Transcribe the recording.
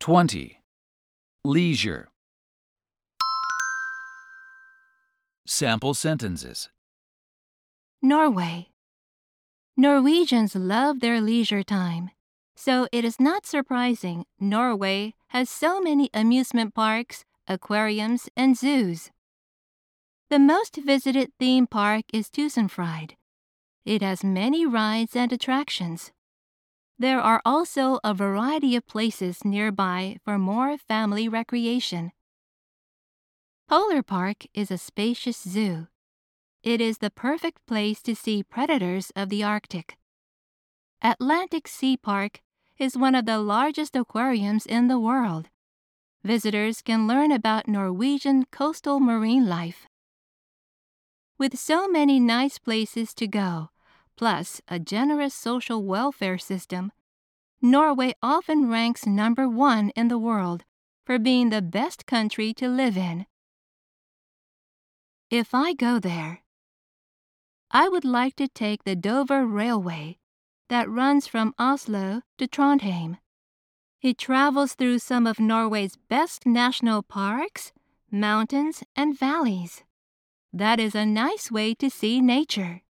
20. Leisure. Sample sentences. Norway. Norwegians love their leisure time, so it is not surprising Norway has so many amusement parks, aquariums, and zoos. The most visited theme park is Tusenfryd. It has many rides and attractions. There are also a variety of places nearby for more family recreation. Polar Park is a spacious zoo. It is the perfect place to see predators of the Arctic. Atlantic Sea Park is one of the largest aquariums in the world. Visitors can learn about Norwegian coastal marine life. With so many nice places to go, plus a generous social welfare system, Norway often ranks number 1 in the world for being the best country to live in. If I go there, I would like to take the Dover Railway that runs from Oslo to Trondheim. It travels through some of Norway's best national parks, mountains, and valleys. That is a nice way to see nature.